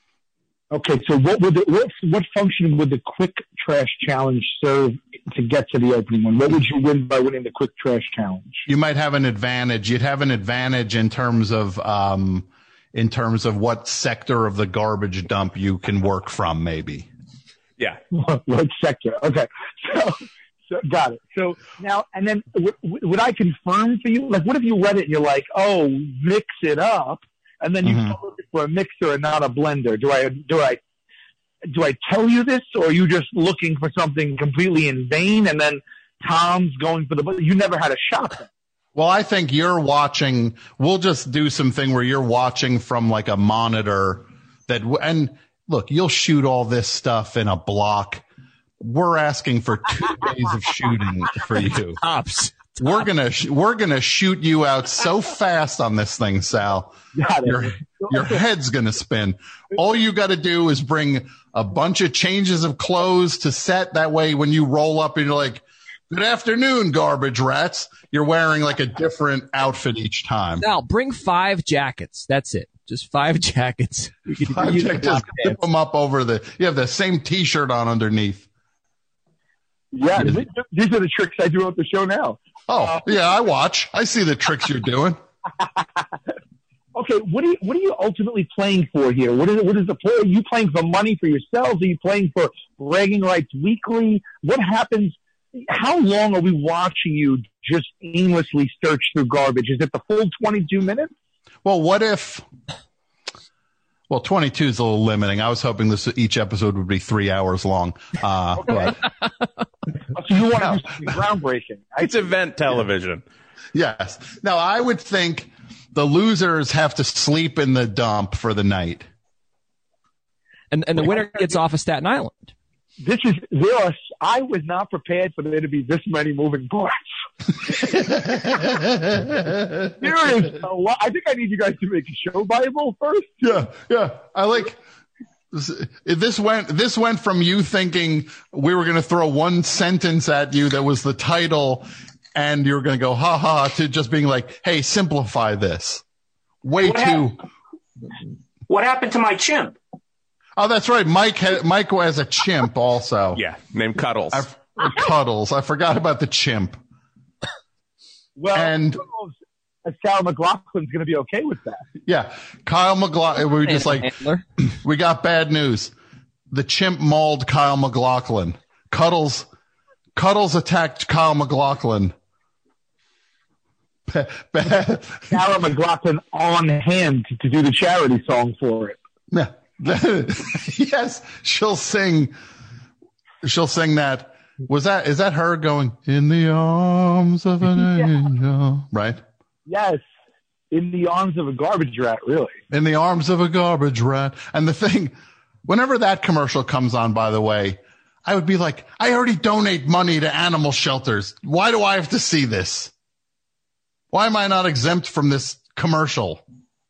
Okay, so what would the, what what function would the quick trash challenge serve to get to the opening one? What would you win by winning the quick trash challenge? You might have an advantage. You'd have an advantage in terms of, um, in terms of what sector of the garbage dump you can work from, maybe. Yeah. What, what sector? Okay, so, so got it. So now, and then w- w- would I confirm for you? Like, what if you read it and you're like, oh, mix it up, and then you Mhm. go looking for a mixer and not a blender? Do I do I do I tell you this, or are you just looking for something completely in vain? And then Tom's going for the. You never had a shot then. Well, I think you're watching. We'll just do something where you're watching from like a monitor that, and look, you'll shoot all this stuff in a block. We're asking for two days of shooting for you. Tops. We're gonna sh- we're gonna shoot you out so fast on this thing, Sal. Got it. Your your head's gonna spin. All you got to do is bring a bunch of changes of clothes to set. That way, when you roll up and you're like, "Good afternoon, garbage rats," you're wearing like a different outfit each time. Now bring five jackets. That's it. Just five jackets. We could Five use jackets, the just block zip pants. them up over the. You have the same T-shirt on underneath. Yeah, th- th- these are the tricks I do at the show now. Oh, yeah, I watch. I see the tricks you're doing. Okay, what are you what are you ultimately playing for here? What is what is the play? Are you playing for money for yourselves? Are you playing for bragging rights weekly? What happens? How long are we watching you just aimlessly search through garbage? Is it the full twenty-two minutes? Well, what if? Well, twenty-two is a little limiting. I was hoping this each episode would be three hours long. Uh, but So you want to do something groundbreaking? It's event television. yes. Now, I would think the losers have to sleep in the dump for the night. And and the winner gets off of Staten Island. This is there are. I was not prepared for there to be this many moving parts. There is a lot. I think I need you guys to make a show Bible first. Yeah, yeah. I like this went this went from you thinking we were going to throw one sentence at you that was the title and you're going to go ha ha to just being like, "Hey, simplify this." Way What too happened? What happened to my chimp? Oh, that's right. Mike ha- Mike has a chimp also. Yeah, named Cuddles. I f- Cuddles. I forgot about the chimp. Well, And- Cuddles, that Sarah McLachlan's going to be okay with that. Yeah. Kyle McLaughlin. We were just like, we got bad news. The chimp mauled Kyle McLaughlin. Cuddles, Cuddles attacked Kyle McLaughlin. Sarah McLachlan on hand to, to do the charity song for it. Yeah. Yes. She'll sing. She'll sing that. Was that, is that her going in the arms of an yeah. angel? Right? Yes. In the arms of a garbage rat, really. In the arms of a garbage rat. And the thing, whenever that commercial comes on, by the way, I would be like, I already donate money to animal shelters. Why do I have to see this? Why am I not exempt from this commercial?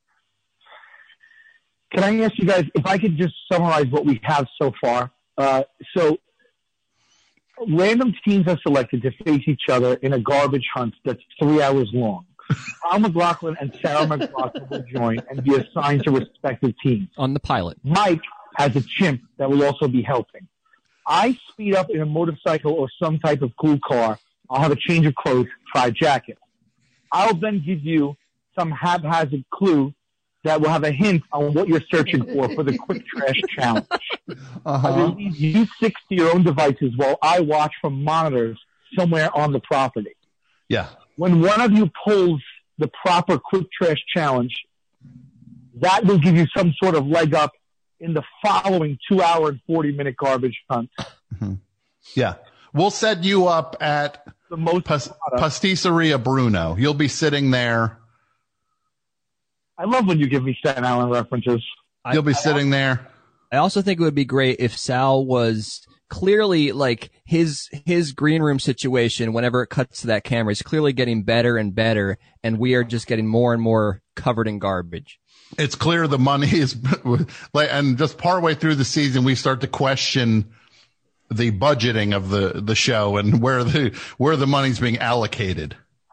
Can I ask you guys, if I could just summarize what we have so far? Uh, so, random teams are selected to face each other in a garbage hunt that's three hours long. Kyle McLaughlin and Sarah McLachlan will join and be assigned to respective teams. On the pilot. Mike has a chimp that will also be helping. I speed up in a motorcycle or some type of cool car. I'll have a change of clothes, try jacket. I'll then give you some haphazard clue that will have a hint on what you're searching for for the quick trash challenge. Uh-huh. I will leave you six to your own devices while I watch from monitors somewhere on the property. Yeah. When one of you pulls the proper quick trash challenge, that will give you some sort of leg up in the following two hour and forty minute garbage hunt. Mm-hmm. Yeah. We'll set you up at the most Pas- Pasticceria Bruno. You'll be sitting there. I love when you give me Staten Island references. You'll be I, sitting I, there. I also think it would be great if Sal was clearly like his his green room situation. Whenever it cuts to that camera, is clearly getting better and better, and we are just getting more and more covered in garbage. It's clear the money is, and just partway through the season, we start to question the budgeting of the, the show and where the where the money's being allocated.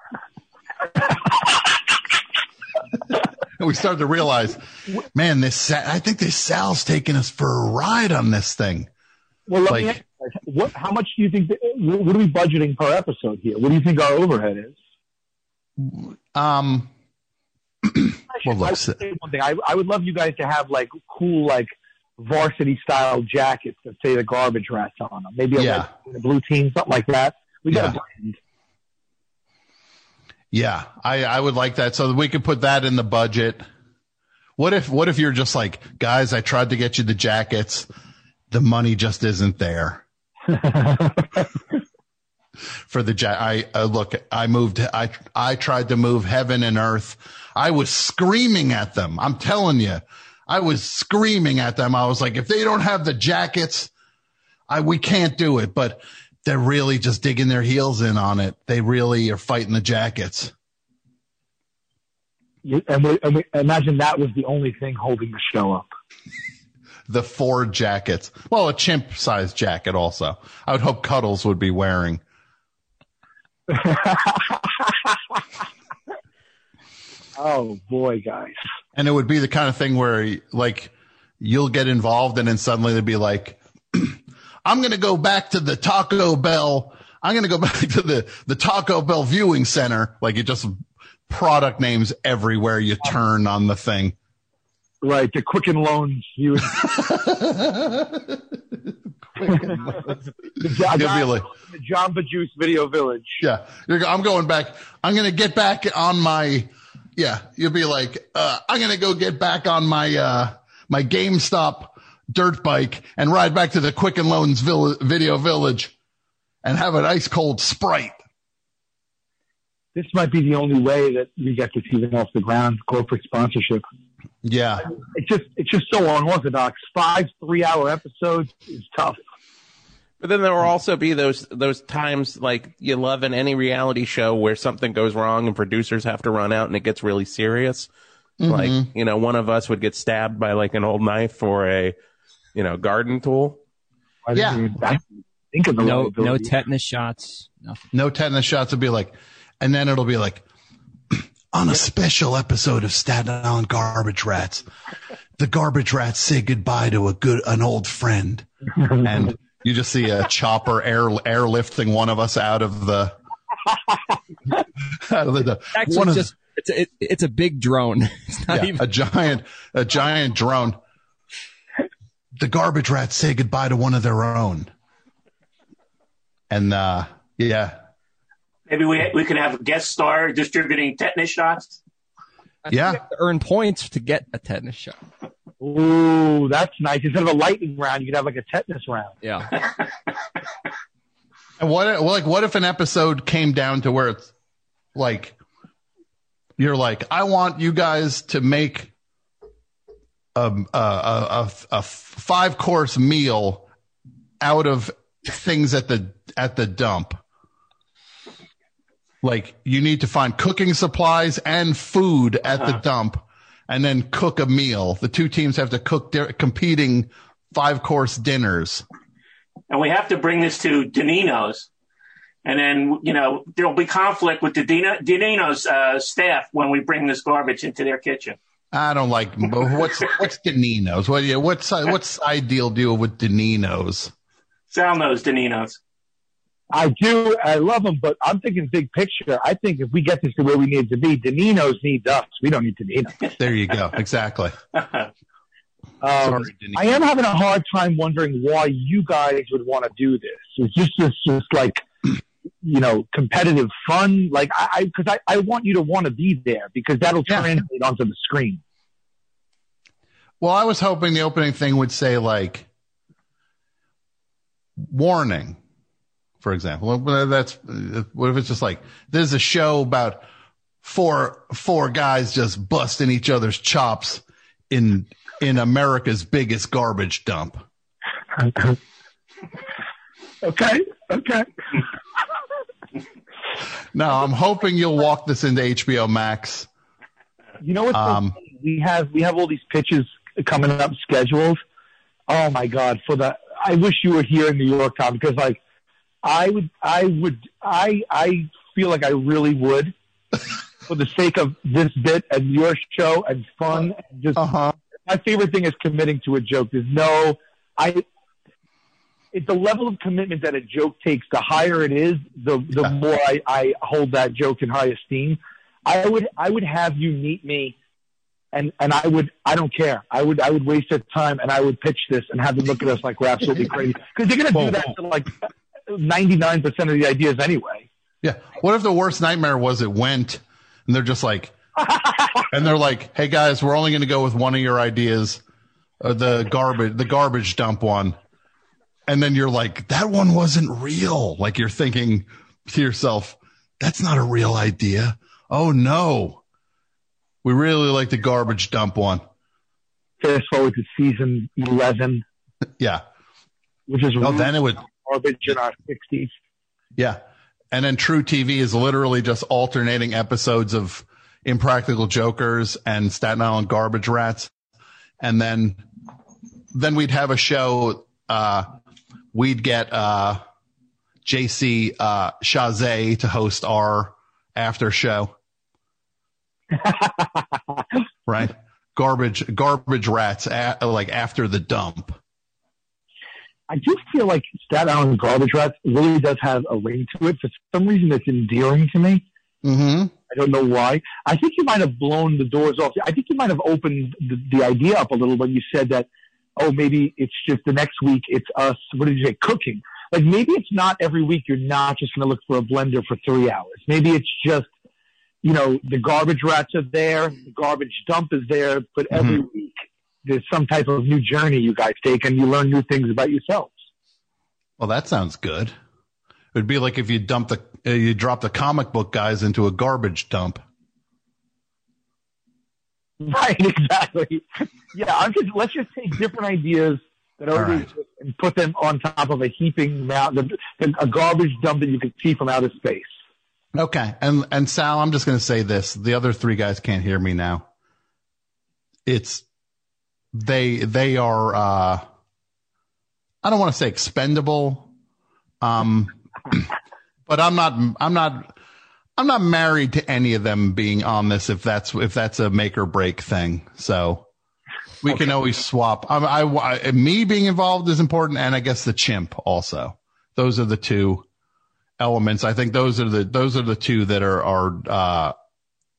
And we start to realize, man, this I think this Sal's taking us for a ride on this thing. Well, let like, me ask you, what? How much do you think? That, what are we budgeting per episode here? What do you think our overhead is? Um. Well, look, I would, say one thing. I, I would love you guys to have like cool, like varsity style jackets that say the garbage rats on them. Maybe a, yeah. red, a blue team, something like that. We got yeah. a brand. Yeah, I, I would like that so that we could put that in the budget. What if, what if you're just like, guys, I tried to get you the jackets. The money just isn't there. For the ja- I uh, look, I moved, I, I tried to move heaven and earth. I was screaming at them. I'm telling you, I was screaming at them. I was like, if they don't have the jackets, I, we can't do it. But they're really just digging their heels in on it. They really are fighting the jackets. You, and, we, and we, imagine that was the only thing holding the show up. The four jackets. Well, a chimp sized jacket also. I would hope Cuddles would be wearing. Oh boy, guys. And it would be the kind of thing where like you'll get involved and then suddenly they'd be like, I'm going to go back to the Taco Bell. I'm going to go back to the, the Taco Bell viewing center. Like it just product names everywhere you turn on the thing. Right. The Quicken Loans viewing. Quicken Loans. the, John, You'll be like, the Jamba Juice Video Village. Yeah. You're, I'm going back. I'm going to get back on my, yeah. You'll be like, uh, I'm going to go get back on my, uh, my GameStop dirt bike and ride back to the Quicken Loans Vill- Video Village and have an ice cold Sprite. This might be the only way that we get this even off the ground, corporate sponsorship. Yeah. It's just, it's just so unorthodox. Five three hour episodes is tough. But then there will also be those, those times like you love in any reality show where something goes wrong and producers have to run out and it gets really serious. Mm-hmm. Like, you know, one of us would get stabbed by like an old knife or a, you know, garden tool. Yeah. Think of the no, no tetanus shots. Nothing. No tetanus shots would be like, and then it'll be like, on a special episode of Staten Island Garbage Rats, the Garbage Rats say goodbye to a good, an old friend. And you just see a chopper air, airlifting one of us out of the, out of the, Actually, one of, just, It's a, it, it's a big drone. It's not yeah, even a giant, a giant drone. The garbage rats say goodbye to one of their own. And, uh, yeah. Maybe we we could have a guest star distributing tetanus shots. I yeah. think you have to earn points to get a tetanus shot. Ooh, that's nice. Instead of a lightning round, you could have like a tetanus round. Yeah. And what, like, what if an episode came down to where it's like, you're like, I want you guys to make a, a, a, a five course meal out of things at the, at the dump. Like, you need to find cooking supplies and food at uh-huh. the dump and then cook a meal. The two teams have to cook their competing five course dinners. And we have to bring this to Danino's. And then, you know, there'll be conflict with the Dino, Danino's uh, staff when we bring this garbage into their kitchen. I don't like, what's, what's Danino's? What, what's, what's ideal deal with Danino's? Sal knows Danino's. I do. I love them, but I'm thinking big picture. I think if we get this to where we need to be, Danino's needs us. We don't need Danino's. There you go. Exactly. Um, Sorry, I am having a hard time wondering why you guys would want to do this. It's just, it's just like, you know, competitive fun. Like, I, because I, I, I want you to want to be there because that'll yeah. translate onto the screen. Well, I was hoping the opening thing would say, like, warning, for example. That's, what if it's just like, there's a show about four, four guys just busting each other's chops in, in America's biggest garbage dump. Okay. Okay. No, I'm hoping you'll walk this into H B O Max. You know what's um, so funny? We have, we have all these pitches coming up scheduled. Oh my God. For the, I wish you were here in New York, Tom, because like, I would, I would, I, I feel like I really would for the sake of this bit and your show and fun. And just, uh-huh. My favorite thing is committing to a joke. There's no, I, it's the level of commitment that a joke takes. The higher it is, the the yeah. more I, I hold that joke in high esteem. I would I would have you meet me, and, and I would I don't care. I would I would waste their time and I would pitch this and have them look at us like we're absolutely crazy because they're gonna do that to like ninety-nine percent of the ideas anyway. Yeah. What if the worst nightmare was it went and they're just like, and they're like, hey guys, we're only gonna go with one of your ideas, uh, the garbage the garbage dump one. And then you're like, that one wasn't real. Like you're thinking to yourself, that's not a real idea. Oh no. We really like the garbage dump one. Fast forward to season eleven. Yeah. Which is oh, really then it would garbage in our sixties. Yeah. And then True T V is literally just alternating episodes of Impractical Jokers and Staten Island Garbage Rats. And then, then we'd have a show, uh, we'd get uh, J C uh, Chazé to host our after show. Right? Garbage garbage rats, at, like after the dump. I do feel like Staten Island Garbage Rats really does have a ring to it. For some reason, it's endearing to me. Mm-hmm. I don't know why. I think you might have blown the doors off. I think you might have opened the, the idea up a little when you said that, oh, maybe it's just the next week it's us, what did you say, cooking. Like maybe it's not every week you're not just going to look for a blender for three hours. Maybe it's just, you know, the garbage rats are there, the garbage dump is there, but mm-hmm. every week there's some type of new journey you guys take and you learn new things about yourselves. Well, that sounds good. It would be like if you dump the, uh, you drop the comic book guys into a garbage dump. Right, exactly. Yeah, I'm just, let's just take different ideas that already exist right. and put them on top of a heaping mountain, a garbage dump that you can see from outer space. Okay, and and Sal, I'm just going to say this: the other three guys can't hear me now. It's they they are. Uh, I don't want to say expendable, um, but I'm not. I'm not. I'm not married to any of them being on this if that's if that's a make or break thing. So we okay. can always swap. I, I, I, me being involved is important, and I guess the chimp also. Those are the two elements. I think those are the those are the two that are are uh,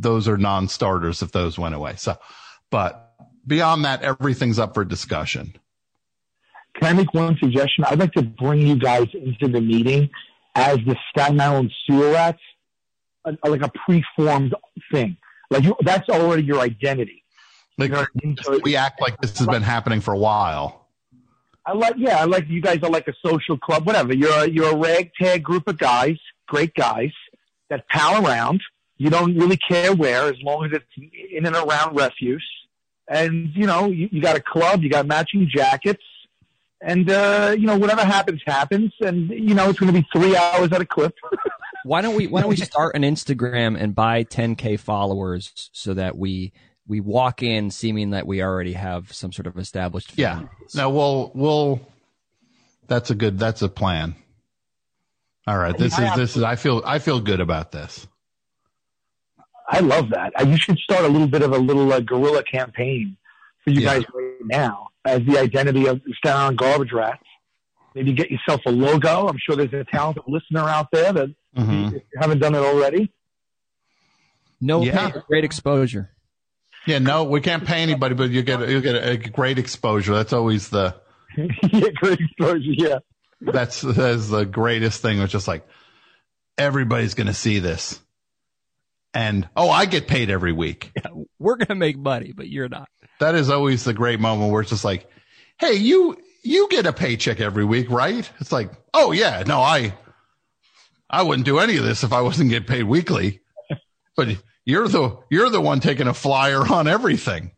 those are non-starters if those went away. So, but beyond that, everything's up for discussion. Can I make one suggestion? I'd like to bring you guys into the meeting as the Staten Island Sewer Rats, a, a, like a preformed thing. Like you, that's already your identity. Like you know what I mean? So we act like this has been happening for a while. I like, yeah, I like you guys are like a social club, whatever. You're a, you're a ragtag group of guys, great guys that pal around. You don't really care where, as long as it's in and around refuse. And you know, you, you got a club, you got matching jackets. And, uh, you know, whatever happens, happens. And, you know, it's going to be three hours at a clip. Why don't we, why don't we start an Instagram and buy ten K followers so that we, we walk in seeming that we already have some sort of established. Yeah. Families. No, we'll, we'll, that's a good, that's a plan. All right. This is, this is, I feel, I feel good about this. I love that. You should start a little bit of a little uh, guerrilla campaign for you Yeah. guys right now as the identity of Staten Island Garbage Rats. Maybe get yourself a logo. I'm sure there's a talented listener out there that Mhm. if you haven't done it already. No Yeah. pay, great exposure. Yeah. No, we can't pay anybody, but you get, you get a, a great exposure. That's always the, Yeah, great exposure. Yeah. that's, that's the greatest thing. It's just like, everybody's going to see this. And, oh, I get paid every week. We're going to make money, but you're not. That is always the great moment where it's just like, hey, you, you get a paycheck every week, right? It's like, oh yeah, no, I, I wouldn't do any of this if I wasn't getting paid weekly, but you're the, you're the one taking a flyer on everything.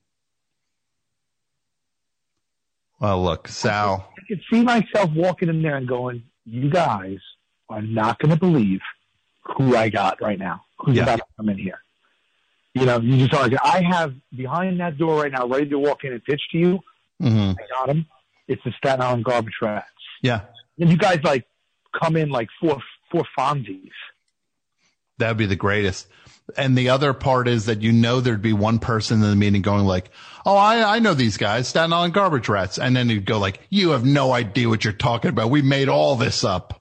Well, look, Sal, I could see myself walking in there and going, you guys are not going to believe who I got right now. Who's Yeah. about to come in here? You know, you just are like, I have behind that door right now, ready to walk in and pitch to you. mm-hmm. I got him. It's the Staten Island Garbage Rats. Yeah, And you guys like come in like four, four Fonzies. that'd be the greatest. And the other part is that, you know, there'd be one person in the meeting going like, oh, I, I know these guys, Staten Island Garbage Rats. And then you'd go like, you have no idea what you're talking about. We made all this up.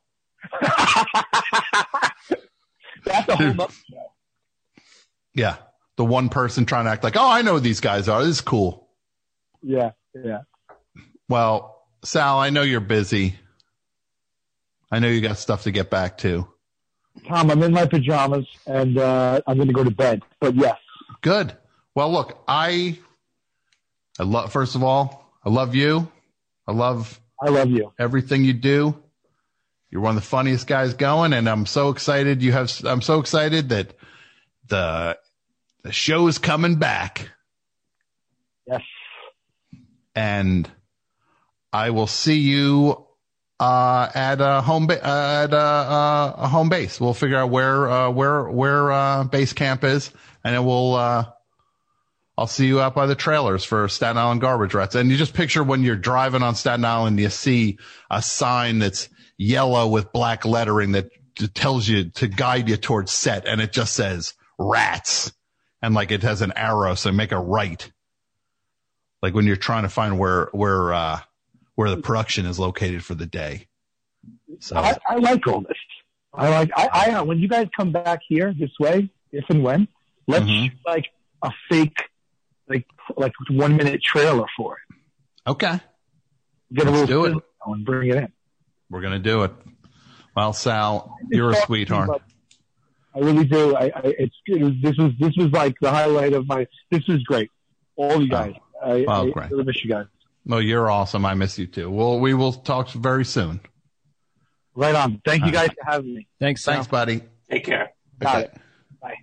That's a whole other show. Yeah. The one person trying to act like, oh, I know who these guys are. This is cool. Yeah, yeah. Well, Sal, I know you're busy. I know you got stuff to get back to. Tom, I'm in my pajamas and uh, I'm going to go to bed. But yes. Good. Well, look, I, I love, first of all, I love you. I love, I love you. everything you do. You're one of the funniest guys going, and I'm so excited. You have, I'm so excited that the, the show is coming back. Yes. And I will see you uh, at a home ba- uh, at a, uh, a home base. We'll figure out where uh, where where uh, base camp is, and then we'll uh, I'll see you out by the trailers for Staten Island Garbage Rats. And you just picture when you're driving on Staten Island, you see a sign that's yellow with black lettering that tells you to guide you towards set, and it just says rats, and like it has an arrow, so make a right. Like when you're trying to find where where uh, where the production is located for the day. So I, I like all this. I like. I, I when you guys come back here this way, if and when, let's Mhm. shoot like a fake, like like one minute trailer for it. okay, Get a Let's little do it. film and bring it in. we're gonna do it. Well, Sal, you're a sweetheart. I really do. I, I it's it was, this was this was like the highlight of my. This was great. All you guys. I, Oh, I great. really miss you guys. Well, you're awesome. I miss you too. Well, we will talk very soon. Right on. Thank you All guys right. for having me. Thanks, Sal. Thanks, buddy. Take care. Got Okay. it. Bye.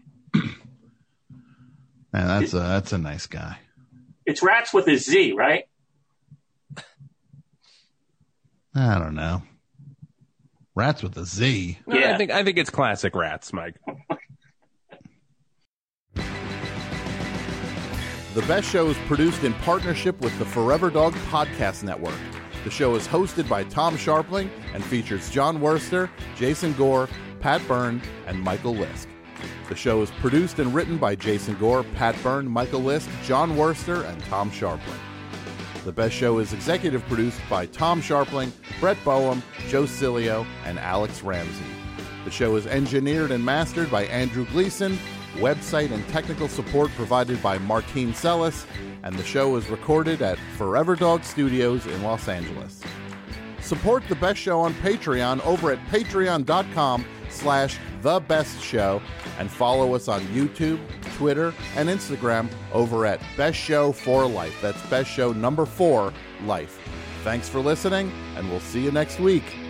Man, that's a that's a nice guy. It's rats with a Z, right? I don't know. Rats with a Z. No, Yeah. I think I think it's classic Rats, Mike. The Best Show is produced in partnership with the Forever Dog Podcast Network. The show is hosted by Tom Sharpling and features John Worster, Jason Gore, Pat Byrne, and Michael Lisk. The show is produced and written by Jason Gore, Pat Byrne, Michael Lisk, John Worster, and Tom Sharpling. The Best Show is executive produced by Tom Sharpling, Brett Boehm, Joe Cilio, and Alex Ramsey. The show is engineered and mastered by Andrew Gleason, Website and technical support provided by Martine Sellis, and the show is recorded at Forever Dog Studios in Los Angeles. Support The Best Show on Patreon over at patreon.com slash The Best Show, and follow us on YouTube, Twitter, and Instagram over at Best Show for Life. That's Best Show number four, Life. Thanks for listening, and we'll see you next week.